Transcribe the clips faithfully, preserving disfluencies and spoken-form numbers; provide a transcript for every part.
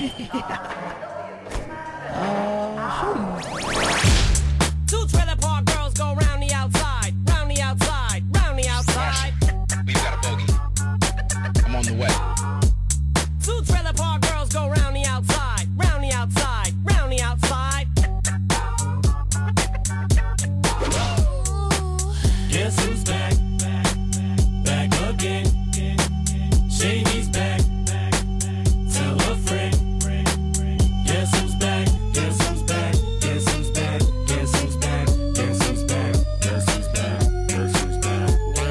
uh, Two trailer park girls go round the outside, round the outside, round the outside. We've got a bogey. I'm on the way. Two trailer park girls go round the outside, round the outside, round the outside. Guess who's back? Back again. Shady's back. Tell a friend. Guess who's back? Guess who's back? Guess who's back? Guess who's back? Guess who's back? Guess who's back? Guess who's back?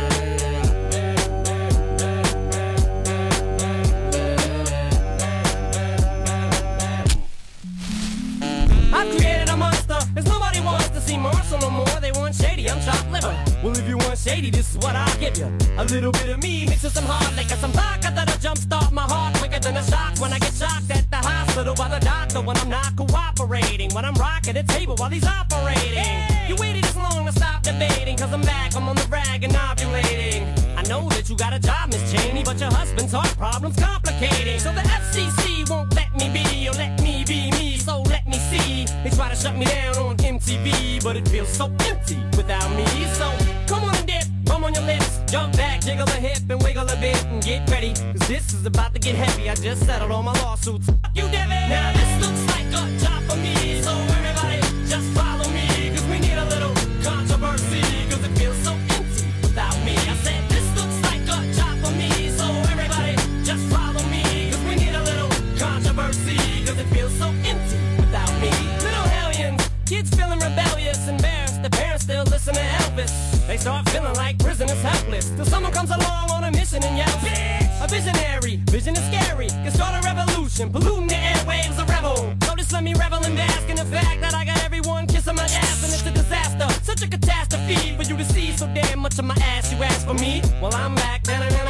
I've created a monster, as nobody wants to see Marshall no more. They want Shady, I'm chopped liver. Well, if you want Shady, this is what I'll give you. A little bit of me mixed with some hard liquor, some vodka that'll jumpstart my heart quicker than a shock when I get shocked at the hospital by the doctor when I'm not cooperating, when I'm rocking the table while he's operating. Hey! You waited this long to stop debating, cause I'm back, I'm on the rag and ovulating. I know that you got a job, Miss Cheney, but your husband's heart problem's complicating. So the F C C won't let me be, or let me be me, so let me see. They try to shut me down on M T V, but it feels so empty without me. So come on and dip, bum on your lips, jump back, jiggle a hip and wiggle a bit and get ready, cause this is about to get heavy. I just settled all my lawsuits. Fuck you, Debbie. Now this looks like a job for me, so everybody just follow me, cause we need a little controversy, cause it feels so empty without me. I said this looks like a job for me, so everybody just follow me, cause we need a little controversy, cause it feels so empty without me. Little hellions, kids feeling rebellious, embarrassed, the parents still listen to Elvis. They start feeling like prisoners helpless, till someone comes along on a mission and yells, bitch! A visionary, vision is scary, can start a revolution, polluting the airwaves, a rebel. So just let me revel and bask in the fact that I got everyone kissing my ass, and it's a disaster, such a catastrophe for you to see so damn much of my ass. You ask for me, well I'm back.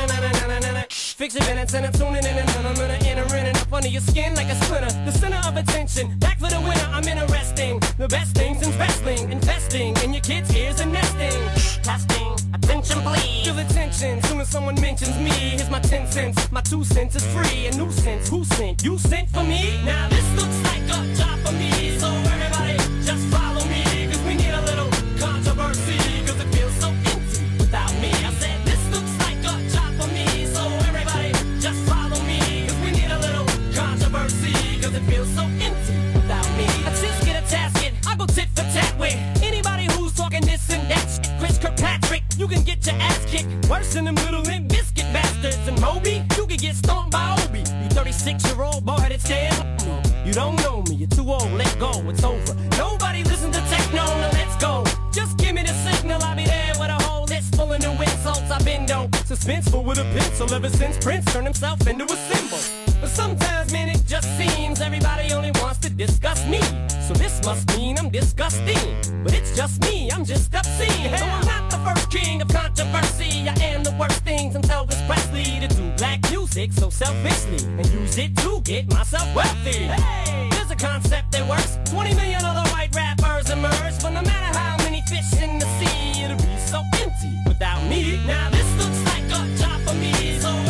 Fix your minutes and I'm tuning in and I'm gonna enter in and up under your skin like a splinter. The center of attention, back for the winner, I'm interesting. The best things in wrestling, investing in your kids' ears and nesting. Testing, attention please. Feel the tension, soon as someone mentions me. Here's my ten cents, my two cents is free. A nuisance, who sent? You sent for me? Now this looks like a job for me, so everybody just follow me, cause we need a little controversy, cause it feels so empty without me. I said this looks like a job for me, so everybody just follow me, cause we need a little controversy, cause it feels so empty without me. I just get a tasket, I go tit for tat with anybody who's talking this and that shit. Chris Kirkpatrick, you can get your ass kicked worse than them little Limp Biscuit bastards. And Moby, you can get stomped by Obi. You thirty-six year old boy that's scared. You don't know me, you're too old, let go, it's over. Nobody listen to techno, now let's go. Just give me the signal, I'll be there with a whole list full of new insults. I've been though suspenseful with a pencil ever since Prince turned himself into a symbol. But sometimes, man, it just seems everybody only wants to discuss me. So this must mean I'm disgusting. But it's just me, I'm just obscene. Though I'm not the first king of controversy, I am the worst thing since Elvis Presley to do black music so selfishly and use it to get myself wealthy. Hey, there's a concept that works. twenty million other white rappers emerge, but no matter how many fish in the sea, it'll be so empty without me. Now this looks like a job for me, so